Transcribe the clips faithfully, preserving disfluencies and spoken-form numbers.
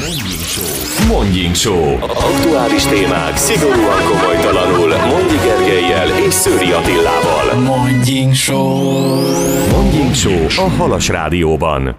Morning Show. Morning Show. Aktuális témák szigorúan komolytalanul Mondi Gergellyel és Szőri Attilával. Morning Show. Morning Show a Halas Rádióban.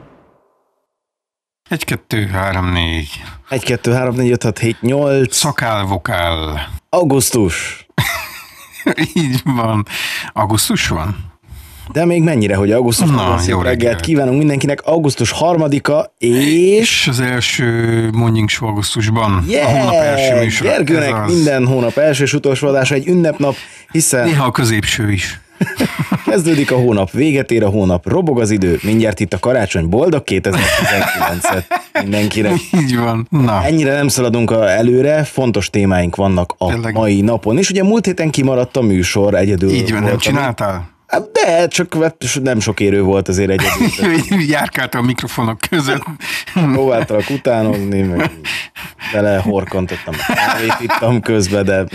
egy, kettő, három, négy. egy, kettő, három, négy, öt, hat, hét, nyolc. Szakál, vokál. Augusztus. Így van. Augusztus van? De még mennyire, hogy augusztus. Na, jó reggelt reggelt kívánunk mindenkinek. Augusztus harmadika, és... És az első Morning Show augusztusban. Yeah! A hónap első műsor. Gergőnek az... minden hónap első és utolsó adása egy ünnepnap, hiszen... Néha a középső is. Kezdődik a hónap, véget ér a hónap, robog az idő, mindjárt itt a karácsony, boldog kétezer-tizenkilencet mindenkinek. Így van. Na. Ennyire nem szaladunk előre, fontos témáink vannak a Tényleg. mai napon is. Ugye múlt héten kimaradt a műsor, egyedül Így van, nem voltam. csináltál? De, csak nem sok érő volt azért egyedül. Járkáltam a mikrofonok között. Próbáltalak utánozni, meg bele horkantottam, kávét ittam közben, de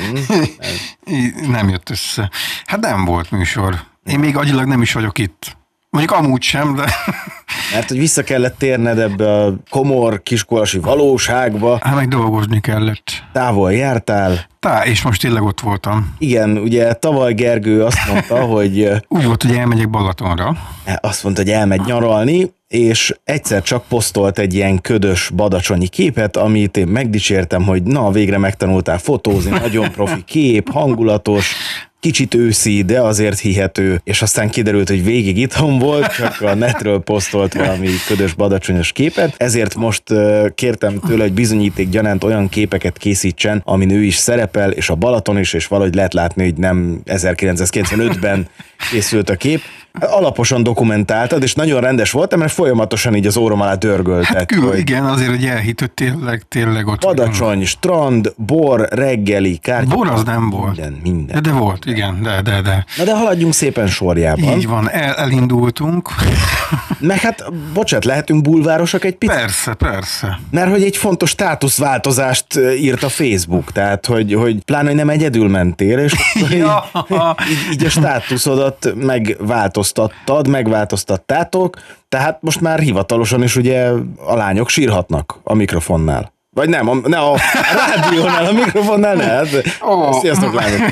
hm, Nem jött össze. Hát nem volt műsor. Én még agyilag nem is vagyok itt. Mondjuk amúgy sem, de... mert hogy vissza kellett térned ebbe a komor kiskolasi valóságba. Hát meg dolgozni kellett. Távol jártál. Tá, és most tényleg ott voltam. Igen, ugye tavaly Gergő azt mondta, hogy... Úgy volt, hogy elmegyek Balatonra. Azt mondta, hogy elmegy nyaralni, és egyszer csak posztolt egy ilyen ködös badacsonyi képet, amit én megdicsértem, hogy na, végre megtanultál fotózni, nagyon profi kép, hangulatos, kicsit őszi, de azért hihető, és aztán kiderült, hogy végig itthon volt, csak a netről posztolt valami ködös badacsonyos képet, ezért most uh, kértem tőle, hogy bizonyíték gyanánt olyan képeket készítsen, amin ő is szerepel, és a Balaton is, és valahogy lehet látni, hogy nem ezerkilencszázkilencvenötben készült a kép. Alaposan dokumentáltad, és nagyon rendes voltam, mert folyamatosan így az órom alá dörgöltet. Hát kül, hogy igen, azért, hogy elhitt, hogy tényleg, tényleg ott badacsony, vagyunk. strand, bor, reggeli, kártya. Bor az nem volt. Minden, minden. De, de volt, igen, de, de, de. Na de haladjunk szépen sorjában. Így van, el, elindultunk. Meg hát, bocsánat, lehetünk bulvárosak egy picit? Persze, persze. Mert hogy egy fontos státuszváltozást írt a Facebook, tehát hogy, hogy pláne, hogy nem egyedül mentél, és akkor Ja. így, így a státuszodat megváltoztattad, megváltoztattátok, tehát most már hivatalosan is ugye a lányok sírhatnak a mikrofonnál. Vagy nem, a, ne a, a rádiónál, a mikrofonnál ne. Hát, Ó. Sziasztok, lányok!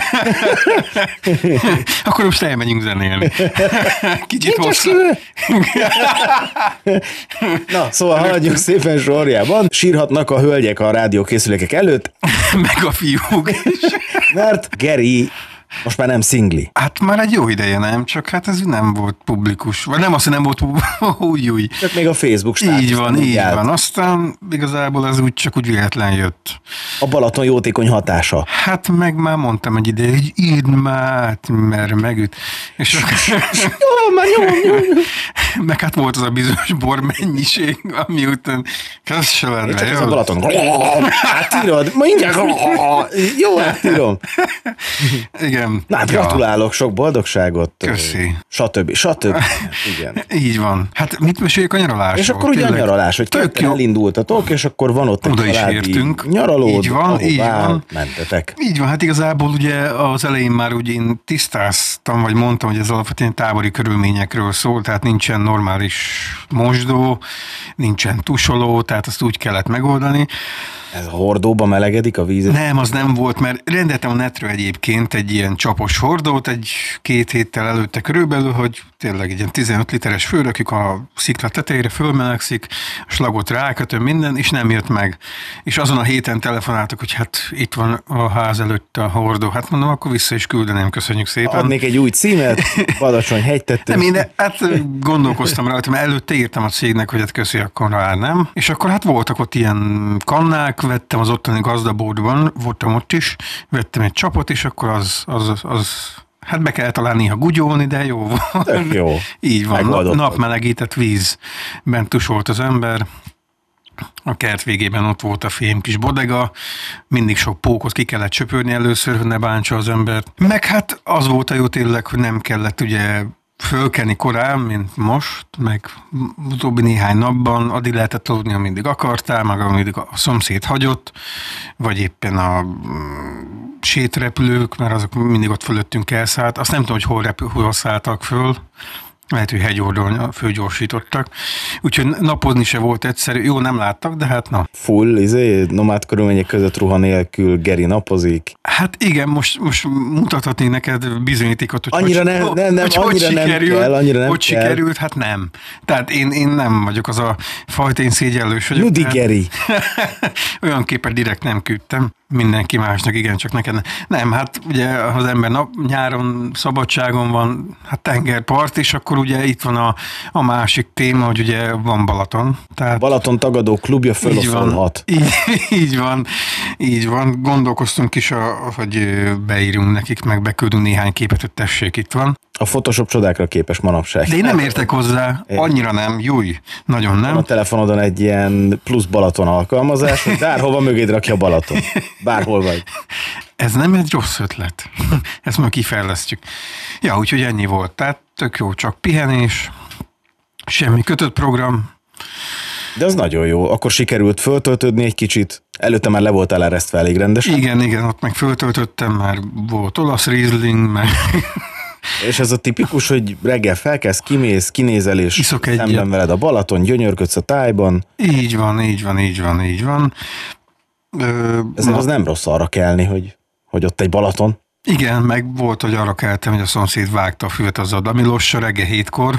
Akkor most elmegyünk zenélni. Kicsit Nincs hosszú. Na, szóval haladjunk szépen sorjában. Sírhatnak a hölgyek a rádiókészülékek előtt, Meg a fiúk is. mert Geri most már nem szingli. Hát már egy jó ideje nem, csak hát ez nem volt publikus. Vagy nem azt, hogy nem volt publikus. Új, új. Csak még a Facebook státusz. Így van, nem így állt. van. Aztán igazából ez úgy csak úgy véletlen jött. A Balaton jótékony hatása. Hát meg már mondtam egy ideje, hogy írd már, mert megüt. És akkor, Jó, már nyom, nyom. meg hát volt az a bizonyos bor mennyiség, ami után kezd se lenne. Csak ez jó? a Balaton. Átírod? Mindjárt. Jó, átírom. Igen. Na, hát Ja. gratulálok, sok boldogságot. Köszi. Stb. Stb. Igen. Így van. Hát mit meséljük a nyaralásról? És akkor ugye a Tényleg nyaralás, hogy tök ketten jó. elindultatok, és akkor van ott egy Oda is családi értünk. nyaralód, Így van, így ahová van. mentetek. Így van, hát igazából ugye az elején már ugye én tisztáztam, vagy mondtam, hogy ez alapvetően tábori körülményekről szól, tehát nincsen normális mosdó, nincsen tusoló, tehát azt úgy kellett megoldani. Ez a hordóba melegedik a víz? Nem, az nem volt, mert rendeltem a netről egyébként egy ilyen csapos hordót, egy két héttel előtte körülbelül, hogy tényleg egy ilyen tizenöt literes fölrakjuk a szikla tetejére, fölmelegszik, a slagot rákötöm minden, és nem jött meg. És azon a héten telefonáltak, hogy hát itt van a ház előtt a hordó. Hát mondom, akkor vissza is küldeném, köszönjük szépen. Adnék egy új címet, Badacsony hegytető. Nem, én hát gondolkoztam rajta, mert előtte írtam a cégnek, hogy hát köszi, akkor rá nem. És akkor hát voltak ott ilyen kannák, vettem az ottani gazdaboltban, voltam ott is, vettem egy csapot, és akkor az, az, az, az hát be kellett talán néha gugyolni, de jó volt. Tök jó. Így van, Megoldottad. napmelegített vízben tusolt az ember. A kert végében ott volt a fém kis bodega, mindig sok pókot ki kellett söpörni először, hogy ne bántsa az embert. Meg hát az volt a jó tényleg, hogy nem kellett ugye fölkelni korán, mint most, meg utóbbi néhány napban, addig lehetett aludni, ameddig akartál, meg ameddig a szomszéd hagyott, vagy éppen a sétrepülők, mert azok mindig ott fölöttünk elszállt. Azt nem tudom, hogy hol, repül, hol szálltak föl, Lehet, hogy hegyoldalon fölgyorsítottak. Úgyhogy napozni se volt egyszerű. Jó, nem láttak, de hát na. Full, izé, nomád körülmények között ruha nélkül Geri napozik. Hát igen, most, most mutathatnék neked bizonyítékot, hogy annyira hogy, nem, nem, nem, hogy, annyira hogy nem sikerült, kell, annyira nem hogy kell. sikerült, hát nem. Tehát én, én nem vagyok az a fajta, én szégyellős vagyok. Nudi Geri. Olyan képet direkt nem küldtem. Mindenki másnak, igen, csak neked nem. Nem, hát ugye az ember nap, nyáron szabadságon van, hát tengerpart, és akkor ugye itt van a, a másik téma, hogy ugye van Balaton. Tehát Balaton tagadó klubja föloszolhat. Így, így van, így van. Gondolkoztunk is, a, hogy beírunk nekik, meg beküldünk néhány képet, hogy tessék, itt van. A Photoshop csodákra képes manapság. De én nem értek hozzá, annyira nem, júj, nagyon nem. Van a telefonodon egy ilyen plusz Balaton alkalmazás, hogy bárhova mögéd rakja a Balaton. Bárhol vagy. Ez nem egy rossz ötlet. Ezt majd kifejlesztjük. Ja, úgyhogy ennyi volt. Tehát tök jó, csak pihenés, semmi kötött program. De az nagyon jó. Akkor sikerült föltöltődni egy kicsit. Előtte már le voltál eresztve elég rendesen. Igen, igen, ott meg föltöltöttem, már volt olasz Riesling, meg... És ez a tipikus, hogy reggel felkelsz, kimész, kinézel, és szemben veled a Balaton, gyönyörködsz a tájban. Így van, így van, így van, így van. Ö, Ezért az nem rossz arra kelni, hogy, hogy ott egy Balaton. Igen, meg volt, hogy arra keltem, hogy a szomszéd vágta a füvet az Adamilossa reggel hétkor.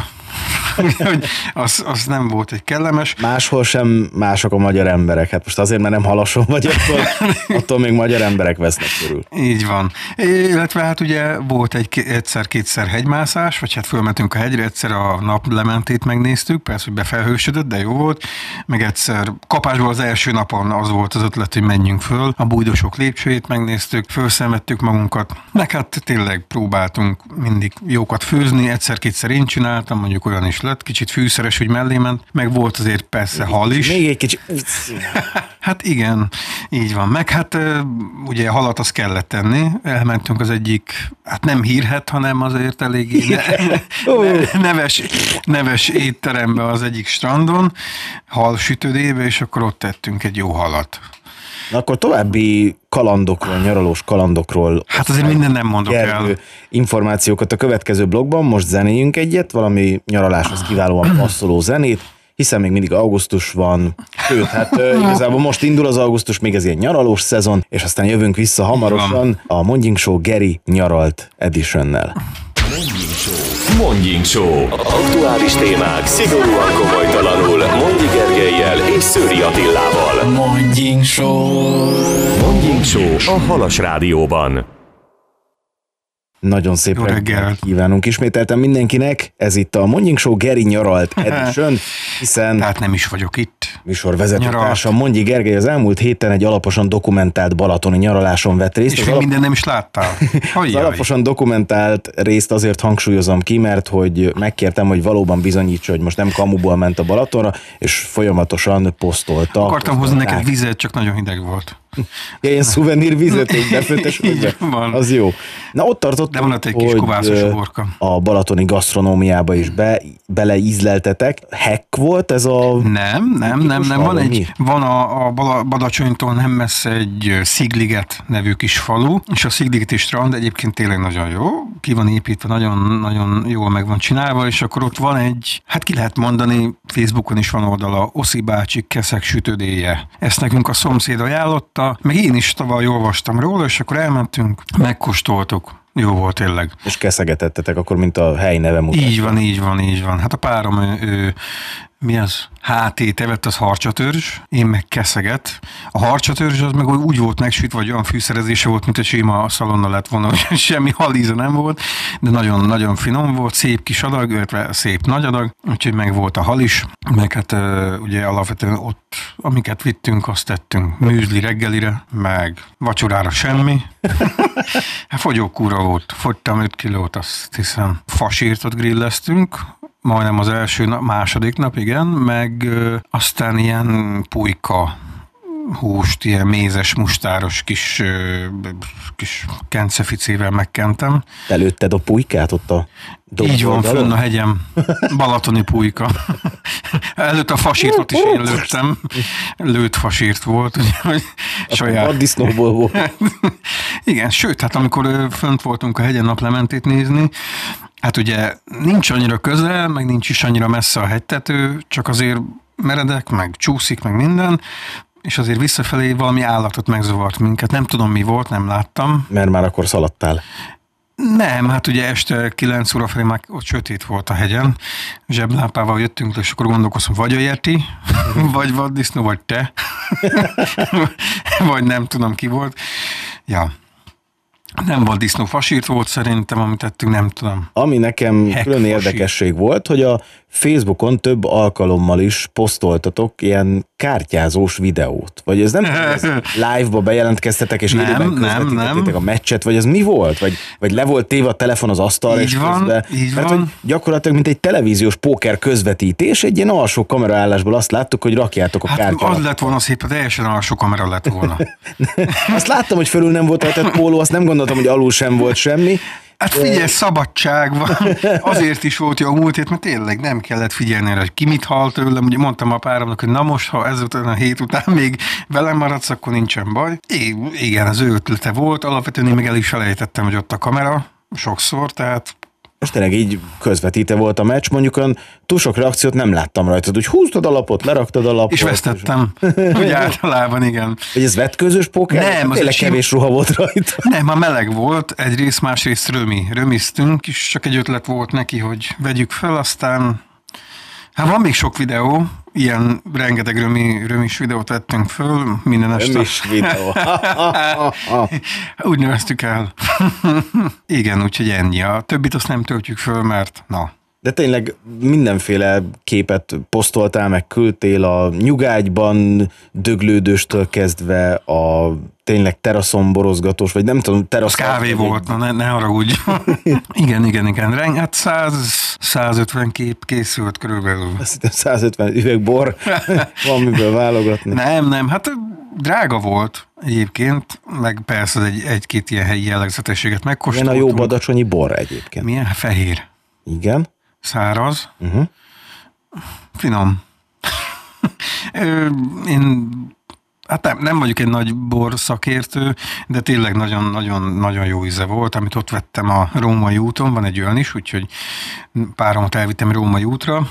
az, az nem volt egy kellemes. Máshol sem mások a magyar emberek. Hát most azért, mert nem halason vagy, attól, attól még magyar emberek vesznek körül. Így van. Illetve hát ugye volt egy egyszer-kétszer hegymászás, vagy hát fölmentünk a hegyre, egyszer a naplementét megnéztük, persze, hogy befelhősödött, de jó volt. Meg egyszer kapásból az első napon az volt az ötlet, hogy menjünk föl. A Bújdosok lépcsőjét megnéztük, fölszenvedtük magunkat. Meg hát tényleg próbáltunk mindig jókat főzni, egyszer-kétszer én csináltam, mondjuk olyan is lett, kicsit fűszeres, hogy mellé ment, meg volt azért persze hal is. Még egy kicsit. Hát igen, így van. Meg hát ugye halat azt kellett tenni, elmentünk az egyik, hát nem hírhet, hanem azért eléggé ne, neves, neves étterembe az egyik strandon, hal sütődébe, és akkor ott tettünk egy jó halat. Na akkor további kalandokról, nyaralós kalandokról. Hát azért minden nem mondok el. Információkat a következő blogban, most zenéljünk egyet, valami nyaraláshoz kiválóan passzoló zenét, hiszen még mindig augusztus van, sőt, hát igazából most indul az augusztus, még ez ilyen nyaralós szezon, és aztán jövünk vissza hamarosan a Mondjink Show Geri nyaralt editionnel. Mondjink Show. Mondjink Show. Aktuális témák szigorúan komolytalanul Mondi Gergellyel és Szőri Attilával. Mondjink Show. Mondjink Show a Halas Rádióban. Nagyon szép reggelt kívánunk ismételten mindenkinek. Ez itt a Mondjink Show Geri nyaralt edition, hiszen... Tehát nem is vagyok itt. Műsorvezetőtársam Mondji Gergely az elmúlt héten egy alaposan dokumentált balatoni nyaraláson vett részt. És még alap... minden nem is láttál. Az alaposan dokumentált részt azért hangsúlyozom ki, mert hogy megkértem, hogy valóban bizonyítsa, hogy most nem kamuból ment a Balatonra, és folyamatosan posztolta. Akartam hozni neked vizet, csak nagyon hideg volt. Ja, ilyen szuvenír vizet, egy befőttes az jó. Na ott tartottunk, de van ott egy kis kovászos uborka. A balatoni gasztronómiába is be, beleízleltetek. Hack volt ez a... Nem, nem, nem, nem. Van, egy, van a, a Badacsonytól nem messze egy Szigliget nevű kis falu, és a Szigligeti strand egyébként tényleg nagyon jó. Ki van építve, nagyon, nagyon jól meg van csinálva, és akkor ott van egy, hát ki lehet mondani, Facebookon is van oldala, Oszi bácsi keszek sütődéje. Ezt nekünk a szomszéd ajánlotta, meg én is tavaly olvastam róla, és akkor elmentünk, megkóstoltuk. Jó volt tényleg. És keszegetettetek akkor, mint a hely neve mutatja. Így van, így van, így van. Hát a párom, ő, ő, mi az? há té tevet, az harcsatörzs, én meg keszeget. A harcsatörzs az meg úgy volt megsütve, vagy olyan fűszerezése volt, mint a sima szalonna lett volna, hogy semmi halíza nem volt, de nagyon-nagyon finom volt, szép kis adag, illetve szép nagy adag, úgyhogy meg volt a hal is, meg hát ugye alapvetően ott, amiket vittünk, azt tettünk műzli reggelire, meg vacsorára semmi. Hát fogyókúra volt, fogytam öt kilót, azt hiszem. Fasírtot grilleztünk, majdnem az első nap, második nap, igen, meg ö, aztán ilyen pulyka húst, ilyen mézes, mustáros kis, ö, kis kenceficével megkentem. Előtted a pulykát ott a Így van, fönn a hegyem. Balatoni pulyka. Előtt a fasírtot is én lőttem. Lőtt fasírt volt. Úgyhogy saját. A disznóból volt. Igen, sőt, hát amikor fönt voltunk a hegyen naplementét nézni, Hát ugye nincs annyira közel, meg nincs is annyira messze a hegytető, csak azért meredek, meg csúszik, meg minden, és azért visszafelé valami állatot megzavart minket. Nem tudom, mi volt, nem láttam. Mert már akkor szaladtál. Nem, hát ugye este kilenc óra felé már ott sötét volt a hegyen, zseblámpával jöttünk, és akkor gondolkoztam, vagy a Yeti, vagy vaddisznó, vagy te, vagy nem tudom ki volt. Ja. Nem volt disznó, fasírt volt szerintem, amit tettünk, nem tudom. Ami nekem Heck külön fasírt. érdekesség volt, hogy a Facebookon több alkalommal is posztoltatok ilyen kártyázós videót. Vagy ez nem tudom, ez live-ba bejelentkeztetek, és Nem, élőben nem, közvetítettétek nem. a meccset, vagy ez mi volt? Vagy, vagy le volt téve a telefon az asztalra, Így és van, közben... így Mert van. hogy gyakorlatilag, mint egy televíziós póker közvetítés, egy ilyen alsó kameraállásból azt láttuk, hogy rakjátok a Hát kártyát. az lett volna szép, teljesen alsó kamera lett volna. Azt láttam, hogy fölül nem volt rajta póló, azt nem gondoltam, hogy alul sem volt semmi. Hát figyelj, szabadság van. Azért is volt jó a múlt hét, mert tényleg nem kellett figyelni rá, hogy ki mit hal tőlem. Ugye mondtam a páramnak, hogy na most, ha ezután a hét után még velem maradsz, akkor nincsen baj. É, igen, az ő ötlete volt. Alapvetően én meg el is felejtettem, hogy ott a kamera sokszor, tehát Most tényleg így közvetítve volt a meccs, mondjuk olyan túl sok reakciót nem láttam rajtad, hogy húztad a lapot, leraktad a lapot. és vesztettem. Úgy általában, igen. Hogy ez vetközös póker? Nem, az tényleg egy sim- kevés ruha volt rajta. Nem, már meleg volt, egyrészt, másrészt römi. Römiztünk, és csak egy ötlet volt neki, hogy vegyük fel, aztán hát van még sok videó, ilyen rengeteg römi, römis videót vettünk föl, minden este. Römis videó. Úgy neveztük el. Igen, úgyhogy ennyi. A többit azt nem töltjük föl, mert na. De tényleg mindenféle képet posztoltál, meg küldtél a nyugágyban döglődőstől kezdve a tényleg teraszon borozgatós, vagy nem tudom, Az teraszon. kávé volt, na ne, ne haragudj. igen, igen, igen. Reng, hát száz, százötven kép készült körülbelül. Azt hittem százötven üveg bor, van miből válogatni. Nem, nem, hát drága volt egyébként, meg persze egy, egy-két ilyen helyi jellegzetességet Milyen a megkóstoltunk. jó badacsonyi bor egyébként? Milyen? Fehér. Igen. Száraz. Uh-huh. Finom. Ö, Én hát nem, nem vagyok egy nagy bor szakértő, de tényleg nagyon-nagyon jó íze volt, amit ott vettem a Római úton, van egy olyan is, úgyhogy páromat elvittem Római útra.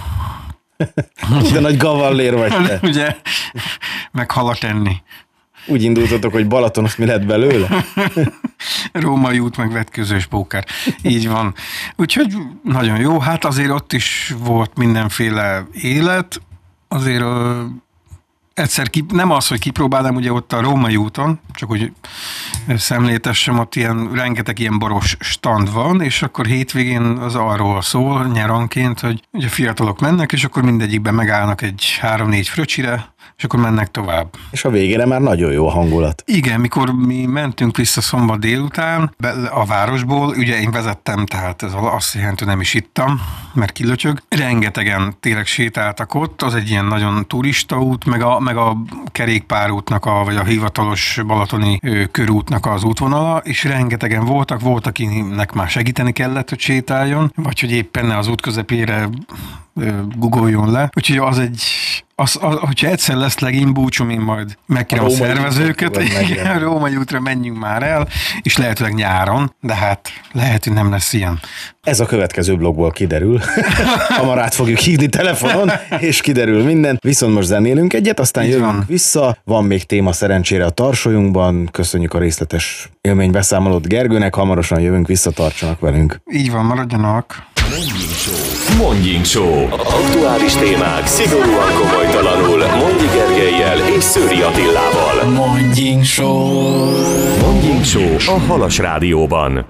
De nagy gavallér vagy te. Ugye, meg halat enni. Úgy indultatok, hogy Balaton, azt mi lett belőle? Római út, meg vetközős póker. Így van. Úgyhogy nagyon jó. Hát azért ott is volt mindenféle élet. Azért ö, egyszer ki, nem az, hogy kipróbálnám, ugye ott a Római úton, csak hogy szemléltessem, ott ilyen, rengeteg ilyen boros stand van, és akkor hétvégén az arról szól nyaranként, hogy ugye fiatalok mennek, és akkor mindegyikben megállnak egy három-négy fröccsire, és akkor mennek tovább. És a végére már nagyon jó a hangulat. Igen, mikor mi mentünk vissza szombat délután be- a városból, ugye én vezettem, tehát ez azt jelenti, hogy nem is ittam, mert kilötyög. Rengetegen tényleg sétáltak ott, az egy ilyen nagyon turista út, meg a, meg a kerékpárútnak, a, vagy a hivatalos balatoni ö, körútnak az útvonala, és rengetegen voltak, volt, akinek már segíteni kellett, hogy sétáljon, vagy hogy éppen az út közepére googoljon le. Úgyhogy az egy, az, az, hogyha egyszer lesz legény búcsom, én majd megkérem a, a szervezőket, igen, a Római útra menjünk már el, és lehetőleg nyáron, de hát lehet, hogy nem lesz ilyen. Ez a következő blogból kiderül. Hamar át fogjuk hívni telefonon, és kiderül minden. Viszont most zenélünk egyet, aztán Így jövünk van. vissza. Van még téma szerencsére a tarsolyunkban. Köszönjük a részletes élménybeszámolót Gergőnek. Hamarosan jövünk vissza, tartsanak velünk. Így van, maradjanak. Mondjink Show. Aktuális témák szigorúan komolytalanul Mondi Gergellyel és Szőri Attilával. Mondjink Show. Mondjink Show a Halas Rádióban.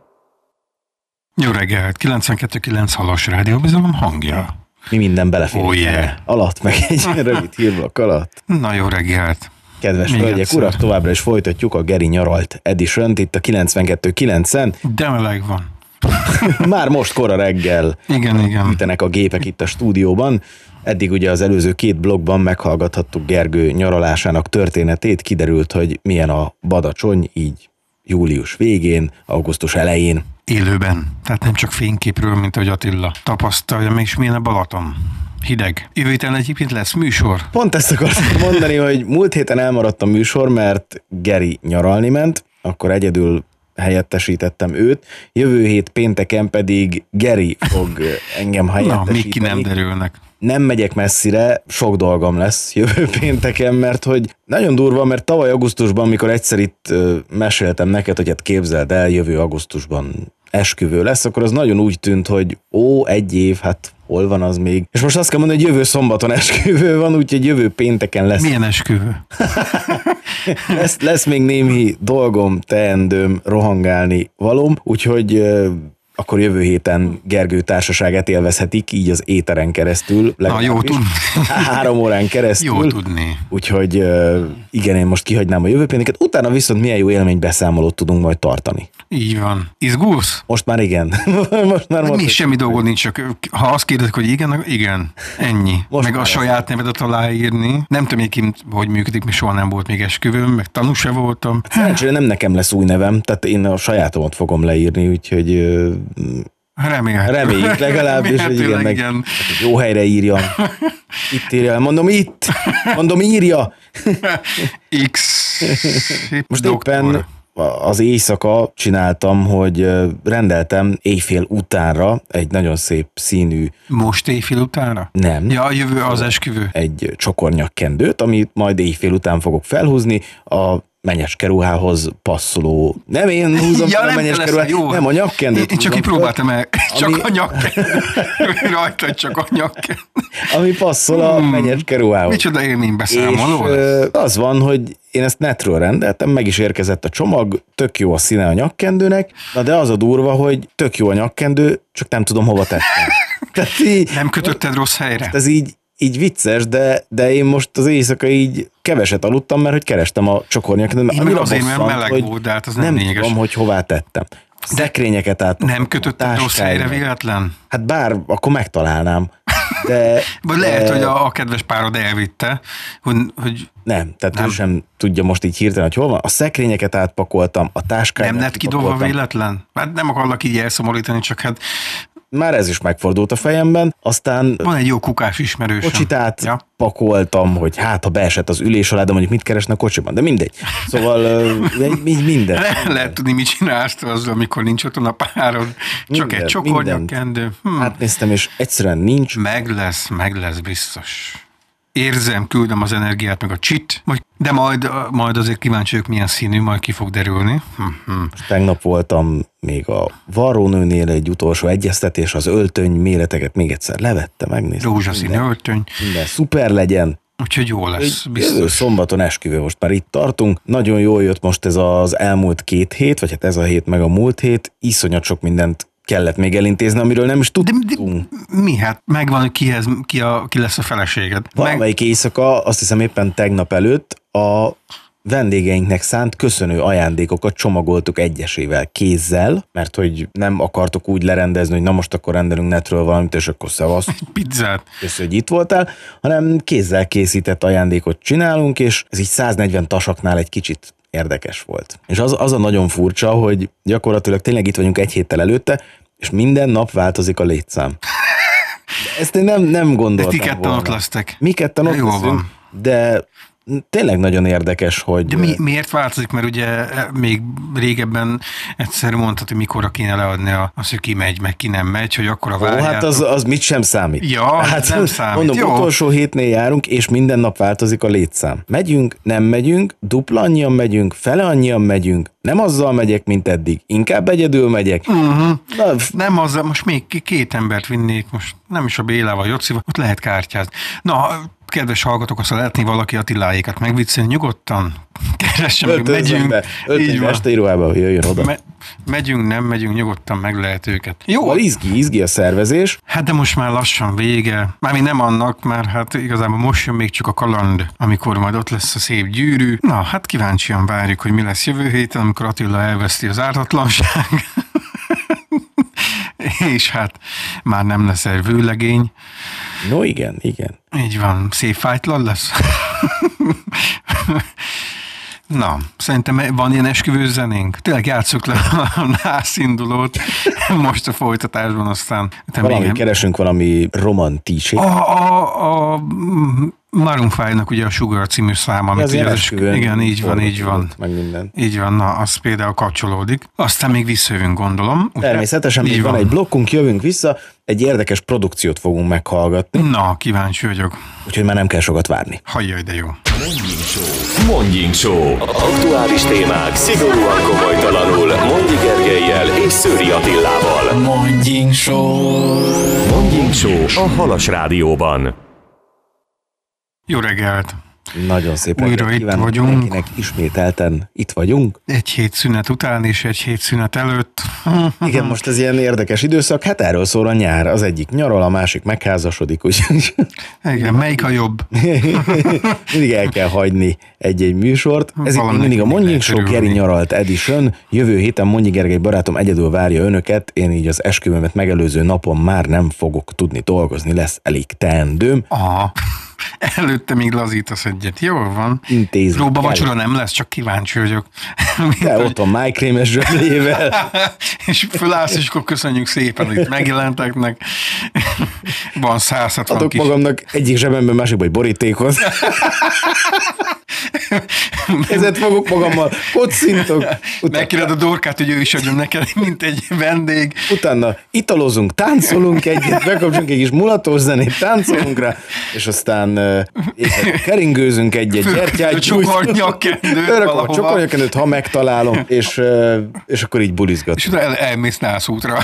Jó reggelt, kilencvenkettő kilenc Halas Rádió, bizalom hangja. Mi minden belefér. Oh, yeah. Alatt, meg egy rövid hírblokk alatt. Na jó reggelt. Kedves Még hölgyek, egyszer. urak, továbbra is folytatjuk a Geri nyaralt edition-t itt a kilencvenkettő kilencen. De meleg van. Már most kora reggel Igen, igen. ütenek a gépek itt a stúdióban. Eddig ugye az előző két blogban meghallgathattuk Gergő nyaralásának történetét. Kiderült, hogy milyen a Badacsony, így július végén, augusztus elején. Élőben. Tehát nem csak fényképről, mint ahogy Attila tapasztalja, mégis milyen a Balaton. Hideg. Jövő héten egyébként lesz műsor. Pont ezt akartam mondani, hogy múlt héten elmaradt a műsor, mert Geri nyaralni ment, akkor egyedül helyettesítettem őt, jövő hét pénteken pedig Geri fog engem helyettesíteni. Na, még ki nem derülnek. Nem megyek messzire, sok dolgom lesz jövő pénteken, mert hogy nagyon durva, mert tavaly augusztusban, amikor egyszer itt meséltem neked, hogy hát képzeld el, jövő augusztusban esküvő lesz, akkor az nagyon úgy tűnt, hogy ó, egy év, hát hol van az még? És most azt kell mondani, hogy jövő szombaton esküvő van, úgyhogy jövő pénteken lesz. Milyen esküvő? lesz, lesz még némi dolgom, teendőm, rohangálni valóm, úgyhogy akkor jövő héten Gergő társaságát élvezhetik, így az éteren keresztül. Na, jó tudni. Három órán keresztül. Jó tudni. Úgyhogy igen, én most kihagynám a jövő pénteket, utána viszont milyen jó élménybeszámolót tudunk majd tartani. Így van. Izgulsz? Most már igen. Most már mi semmi dolgod nincs, csak ha azt kérdezik, hogy igen, akkor igen. Ennyi. Most meg a saját nevedet aláírni. Nem tudom, hogy, hogy működik, mi soha nem volt még esküvőm, meg tanú se voltam. Szerencsére nem nekem lesz új nevem, tehát én a sajátomat fogom leírni, úgyhogy Remélhető. Reméljük legalábbis, hogy igen, meg igen. Jó helyre írjam. Itt írja, mondom itt, mondom írja. X. Most doktor. Éppen az éjszaka csináltam, hogy rendeltem éjfél utánra egy nagyon szép színű... Most éjfél utánra? Nem. Ja, jövő az esküvő. Egy csokornyakkendőt, amit majd éjfél után fogok felhúzni, a menyeske ruhához passzoló. Nem én húzom ja, fel a menyeske ruhát, nem a nyakkendőt. Én csak kipróbáltam el, csak ami... a nyakkendő. Rajta csak a nyakkendő. Ami passzol a hmm. menyeske ruhához. Micsoda élménybeszámoló. És az van, hogy én ezt netről rendeltem, meg is érkezett a csomag, tök jó a színe a nyakkendőnek, na de az a durva, hogy tök jó a nyakkendő, csak nem tudom hova tettem. Tehát így, nem kötötted rossz helyre? Ez így így vicces, de, de én most az éjszaka így keveset aludtam, mert hogy kerestem a csokornyakkendőt. Én meg azért, mert meleg volt, de hát az nem, nem lényeges. tudom, hogy hová tettem. Szekrényeket át. Nem kötötted rossz helyre véletlen? Hát bár, akkor megtalálnám. De, Vagy lehet, de... hogy a, a kedves párod elvitte, hogy... hogy nem, tehát nem. Ő sem tudja most így hirtelen, hogy hol van. A szekrényeket átpakoltam, a táskámat nem lett kidobva véletlen? Hát nem akarlak így elszomorítani, csak hát... Már ez is megfordult a fejemben, aztán... Van egy jó kukás ismerősöm. Kocsit átpakoltam, ja. hogy hát, ha beesett az ülés alá, de mondjuk mit keresne a kocsiban, de mindegy. Szóval minden. Le, lehet tudni, mit csinálsz azzal, amikor nincs otthon a párod. Csak minden, egy csokornyakkendő. Hm. Átnéztem, és egyszerűen nincs. Meg lesz, meg lesz biztos. Érzem, küldöm az energiát, meg a csit, de majd, majd azért kíváncsi vagyok, milyen színű, majd ki fog derülni. Tegnap voltam még a varrónőnél egy utolsó egyeztetés, az öltöny méreteket még egyszer levette, megnéztem. Rózsaszín minden, öltöny. Minden szuper legyen. Úgyhogy jó lesz, biztos. Jövő szombaton esküvő, most már itt tartunk. Nagyon jól jött most ez az elmúlt két hét, vagy hát ez a hét meg a múlt hét. Iszonyat sok mindent kellett még elintézni, amiről nem is tudtunk. De, de, mi? Hát megvan, hogy kihez, ki, a, ki lesz a feleséged. Valamelyik Meg... éjszaka, azt hiszem éppen tegnap előtt a vendégeinknek szánt köszönő ajándékokat csomagoltuk egyesével, kézzel, mert hogy nem akartok úgy lerendezni, hogy na most akkor rendelünk netről valamit, és akkor szavasz. Pizzát. Köszönöm, hogy itt voltál, hanem kézzel készített ajándékot csinálunk, és ez így száznegyven tasaknál egy kicsit érdekes volt. És az, az a nagyon furcsa, hogy gyakorlatilag tényleg itt vagyunk egy héttel előtte, és minden nap változik a létszám. De ezt én nem, nem gondoltam. De ti ketten ott lesztek. Mi ketten ott leszünk, de tényleg nagyon érdekes, hogy... De mi, miért változik? Mert ugye még régebben egyszer mondtad, hogy mikorra kéne leadni az, hogy ki megy, meg ki nem megy, hogy akkor a várjátok. Ó, hát az, az mit sem számít. Ja, hát nem számít. Mondom, jó. Utolsó hétnél járunk, és minden nap változik a létszám. Megyünk, nem megyünk, dupla annyian megyünk, fele annyian megyünk, nem azzal megyek, mint eddig, inkább egyedül megyek. Uh-huh. Na, nem azzal, most még két embert vinnék, most nem is a Bélával, Jocival, ott lehet kártyázni. Na, kedves hallgatók, azt lehetné valaki Attiláékat megviccelni, nyugodtan keressen meg, megyünk. Öltönybe, este íróába, jöjjön oda. Me- megyünk, nem megyünk, nyugodtan meg lehet őket. Jó. A izgi, izgi a szervezés. Hát de most már lassan vége. Mármint nem annak, mert hát igazából most jön még csak a kaland, amikor majd ott lesz a szép gyűrű. Na, hát kíváncsian várjuk, hogy mi lesz jövő héten, amikor Attila elveszti az ártatlanság. És hát már nem lesz egy vőlegény. No igen, igen. Így van, szép fájtlan lesz. Na, szerintem van ilyen esküvős zenénk. Tényleg játsszuk le a nászindulót most a folytatásban, aztán... Valami még... keresünk valami romantísét. A, a, a Maroon ötnek ugye a Sugar című száma, amit ugye az esküvőn. Igen, így van, így van. Meg minden. Így van, na, az például kapcsolódik. Aztán még visszajövünk, gondolom. Ugye? Természetesen még van. van egy blokkunk, jövünk vissza, egy érdekes produkciót fogunk meghallgatni. Na, kíváncsi vagyok. Úgyhogy már nem kell sokat várni. Hajjaj, de jó. Mongying Show. Mongying Show. Aktuális témák szigorúan komolytalanul Mondi Gergellyel és Szőri Attilával. Mongying Show. Mongying Show a Halas Rádióban. Jó reggelt! Nagyon szépen újra itt vagyunk. Mindenkinek ismételten itt vagyunk. Egy hét szünet után és egy hét szünet előtt. Igen, most ez ilyen érdekes időszak, hát erről szól a nyár. Az egyik nyaral, a másik megházasodik, úgyhogy... Igen, melyik a jobb? Mindig el kell hagyni egy-egy műsort. Ez itt mindig a Mongying Show Geri nyaralt edition. Jövő héten Mondyi Gergely barátom egyedül várja önöket. Én így az esküvőmet megelőző napon már nem fogok tudni dolgozni, lesz elég teendőm. Aha. Előtte még lazítasz egyet. Jól van. Intézni Próba vacsora nem lesz, csak kíváncsi vagyok. De ott a májkrémes zsömlével. És fölállsz, és akkor köszönjük szépen, hogy itt megjelenteknek. Van száz hatvan adok kis... magamnak egyik zsebemben, másikba egy borítékhoz. Ezért fogok magammal, kocintok. Utána... Megkéred a Dorkát, hogy ő is adjon neked, mint egy vendég. Utána italozunk, táncolunk egyet, bekapcsolunk egy kis mulatós zenét, táncolunk rá, és aztán uh, keringőzünk egy-egy gyertyát. Csokornyakkendőt valahova. Csokornyakkendőt, ha megtalálom, és, uh, és akkor így bulizgatunk. És utána el, elmész nászútra.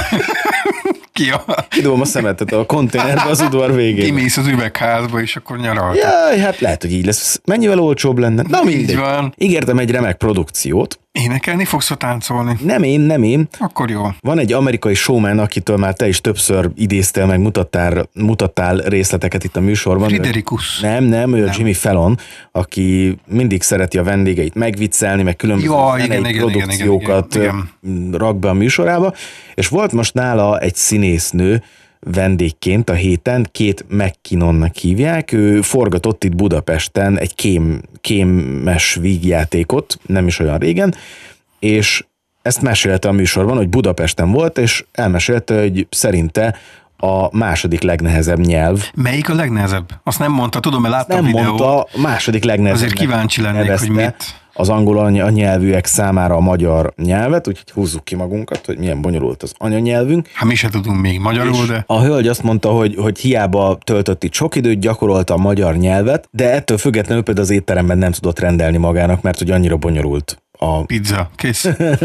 Ki a... Kidobom a szemetet a konténerbe az udvar végén. Kimész az üvegházba, és akkor nyaraltál. Jaj, hát lehet, hogy így lesz. Mennyivel olcsóbb lenne? Na mindegy. Ígértem egy remek produkciót. Énekelni fogsz, táncolni? Nem én, nem én. Akkor jó. Van egy amerikai showman, akitől már te is többször idéztél, meg mutattál, mutattál részleteket itt a műsorban. Friderikus. Nem, nem, ő nem. Jimmy Fallon, aki mindig szereti a vendégeit megviccelni, meg különböző ja, igen, igen, produkciókat igen, igen, igen. rak be a műsorába, és volt most nála egy színésznő, vendégként a héten, Kate McKinnonnak hívják, ő forgatott itt Budapesten egy kém, kémes vígjátékot, nem is olyan régen, és ezt mesélte a műsorban, hogy Budapesten volt, és elmesélte, hogy szerinte a második legnehezebb nyelv. Melyik a legnehezebb? Azt nem mondta, tudom, mert láttam nem videót. Nem mondta, a második legnehezebb. Azért kíváncsi lennék, hogy mit... az angol anyanyelvűek számára a magyar nyelvet, úgyhogy húzzuk ki magunkat, hogy milyen bonyolult az anyanyelvünk. Hát mi se tudunk még magyarul, de... A hölgy azt mondta, hogy, hogy hiába töltött itt sok időt, gyakorolta a magyar nyelvet, de ettől függetlenül például az étteremben nem tudott rendelni magának, mert hogy annyira bonyolult a pizza, kész.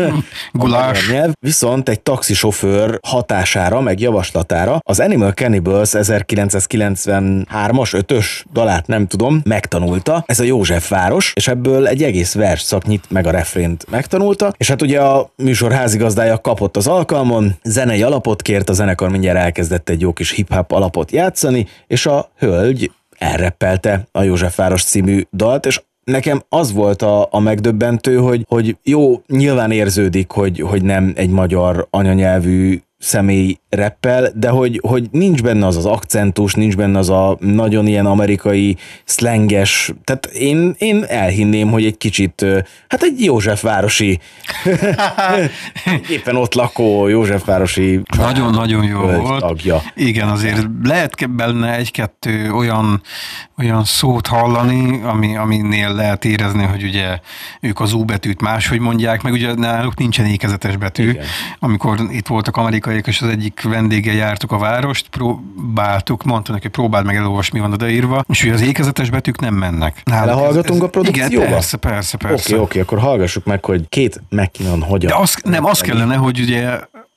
Gulás. Nyelv. Viszont egy taxisofőr hatására, meg javaslatára az Animal Cannibals ezerkilencszázkilencvenhármas, ötös dalát nem tudom, megtanulta. Ez a Józsefváros, és ebből egy egész versszaknyit meg a refrént megtanulta, és hát ugye a műsor házigazdája kapott az alkalmon, zenei alapot kért, a zenekar mindjárt elkezdett egy jó kis hip-hop alapot játszani, és a hölgy elreppelte a Józsefváros című dalt, és nekem az volt a, a megdöbbentő, hogy, hogy jó, nyilván érződik, hogy, hogy nem egy magyar anyanyelvű személy reppel, de hogy, hogy nincs benne az az akcentus, nincs benne az a nagyon ilyen amerikai szlenges, tehát én, én elhinném, hogy egy kicsit, hát egy Józsefvárosi, éppen ott lakó Józsefvárosi nagyon-nagyon jó volt. Tagja. Igen, azért lehet benne egy-kettő olyan, olyan szót hallani, ami, aminél lehet érezni, hogy ugye ők az U betűt máshogy mondják, meg ugye náluk nincsen ékezetes betű. Igen. Amikor itt voltak amerikaiak, és az egyik vendége jártuk a várost, próbáltuk, mondta neki, próbáld meg elolvasni, mi van odaírva, és ugye az ékezetes betűk nem mennek. Lehallgatunk a produkcióba? Igen, persze, persze, persze. Oké, okay, oké, okay, akkor hallgassuk meg, hogy Kate McKinnon hogyan... De az, nem, az kellene, hogy ugye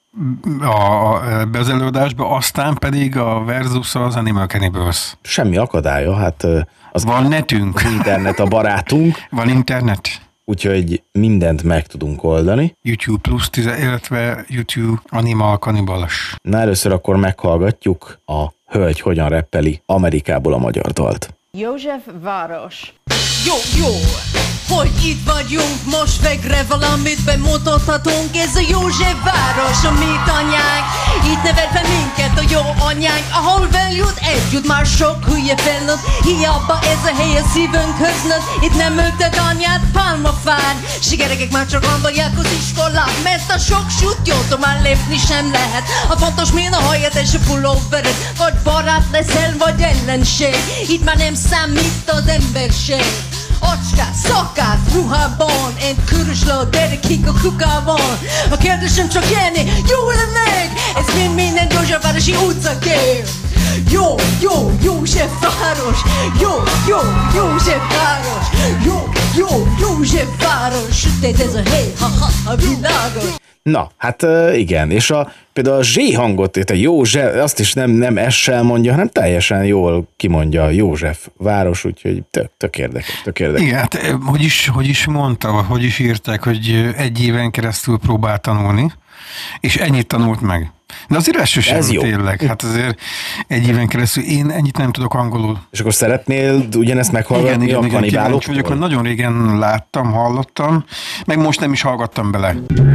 a, a bezelődásba, aztán pedig a versus az Animal Cannibals. Semmi akadálya, hát... Az van netünk. Internet a barátunk. Van internet. Úgyhogy mindent meg tudunk oldani. YouTube plusz tíz, illetve YouTube Animal Cannibals. Na először akkor meghallgatjuk a hölgy hogyan reppeli Amerikából a magyar dalt. Józsefváros. Jó, jó! Hogy itt vagyunk, most végre valamit bemutathatunk. Ez a Józsefváros, a mi anyánk. Itt nevelt fel minket a jó anyánk, ahol veljut együtt már sok hülye felnőtt. Hiába ez a hely a szívünk köznöd. Itt nem ölted anyát, pálma pálmafán. S gyerekek már csak andolják az iskolát, mert a sok sütjótól már lépni sem lehet. A fontos milyen a hajad és a pulóvered, vagy barát leszel, vagy ellenség. Itt már nem számít az emberség. Acskás, szakát, ruhában, én köröslő, derekik a kukában. A kérdésem csak ennyi, jó lennék, ez mind minden Józsefvárosi utcakép. Jó, jó, Józsefváros, jó, jó, Józsefváros, jó, jó, Józsefváros, sötét ez a hely, ha-ha, a világos. Na, hát igen, és a, például a zsé hangot, a József, azt is nem, nem essel mondja, hanem teljesen jól kimondja József város, úgyhogy tök, tök érdekes, tök érdekes. Igen, hát hogy is, hogy is mondta, hogy is írták, hogy egy éven keresztül próbál tanulni, és ennyit tanult meg. De azért első sem tényleg, hát azért egy éven keresztül én ennyit nem tudok angolul. És akkor szeretnél ugyanezt meghallgatni igen, a igen, kanibáloktól? vagyok, mert nagyon régen láttam, hallottam, meg most nem is hallgattam bele.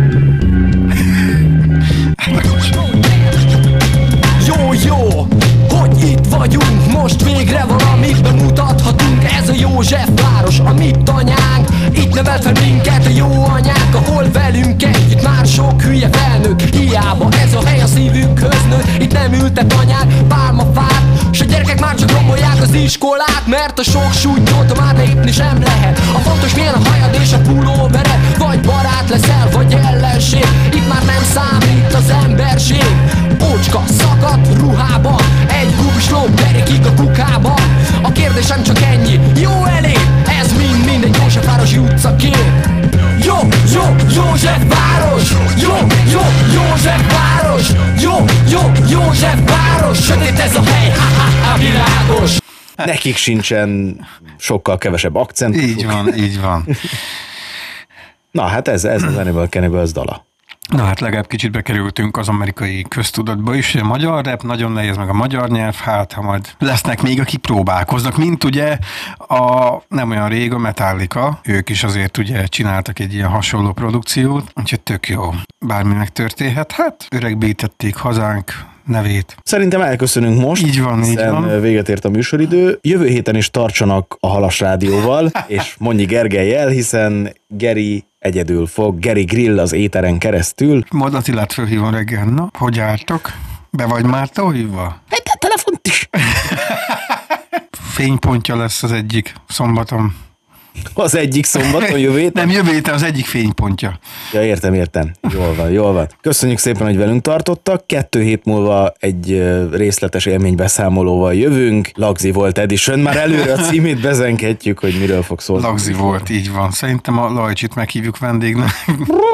Jó, jó, hogy itt vagyunk, most végre valamit bemutathatunk. Ez a Józsefváros, a mi tanyánk, itt nevelt fel minket a jó anyánk, ahol velünk együtt már sok hülye felnőtt. Hiába ez a hely a szívünkhöz nőtt, itt nem ültet anyák pálmafát, s a gyerekek már csak rombolják az iskolát, mert a sok súlytól már lépni sem lehet. A fontos milyen a hajad és a pulóvered, vagy barát leszel, vagy ellenség. Itt már nem számít az emberség. Ócska, szakadt ruhában, egy gubisló derekik a kukában. A kérdésem csak ennyi, jó elég, ez mind mindegy Józsefvárosi utcakép. Jó, jó, Józsefváros, jó, jó, Józsefváros, jó, jó, Józsefváros, sötét ez a hely, ha-ha, világos. Nekik sincsen sokkal kevesebb akcentus. Így van, így van. Na hát ez, ez az Animal Cannibals dala. Na hát legalább kicsit bekerültünk az amerikai köztudatba is, a magyar rap, nagyon nehéz meg a magyar nyelv, hát ha majd lesznek még, akik próbálkoznak, mint ugye a nem olyan rég a Metallica, ők is azért ugye csináltak egy ilyen hasonló produkciót, úgyhogy tök jó, bármi megtörténhet, hát öregbítették hazánk nevét. Szerintem elköszönünk most. Így van, így van. Véget ért a műsoridő. Jövő héten is tartsanak a Halas Rádióval, és Mondji Gergellyel, hiszen Geri egyedül fog, Geri Grill az éteren keresztül. Majd Attilát fölhívom reggel, na, hogy álltok? Be vagy már te hívva? Hát a telefont is. Fénypontja lesz az egyik szombaton. Az egyik szombaton jövő héten? Nem, jövő héten az egyik fénypontja. Ja, értem, értem. Jól van, jól van. Köszönjük szépen, hogy velünk tartottak. Kettő hét múlva egy részletes élménybeszámolóval jövünk. Lagzi volt Edition. Már előre a címét bezenkedjük, hogy miről fog szólni. Lagzi volt, így van. Szerintem a Lajcsit meghívjuk vendégnek.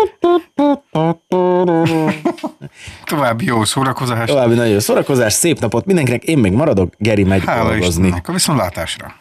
További jó szórakozás. További nagyon jó szórakozás, szép napot mindenkinek. Én még maradok, Geri megy Hála dolgozni. Istennek, a viszontlátásra.